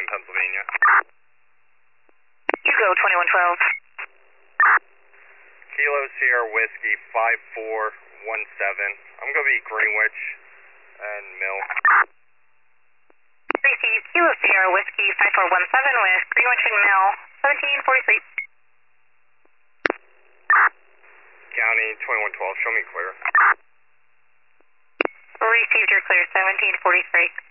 Pennsylvania. You go 2112. Kilo Sierra Whiskey 5417. I'm going to be Greenwich and Mill. Receive Kilo Sierra Whiskey 5417 with Greenwich and Mill 1743. County 2112, show me clear. Received your clear 1743.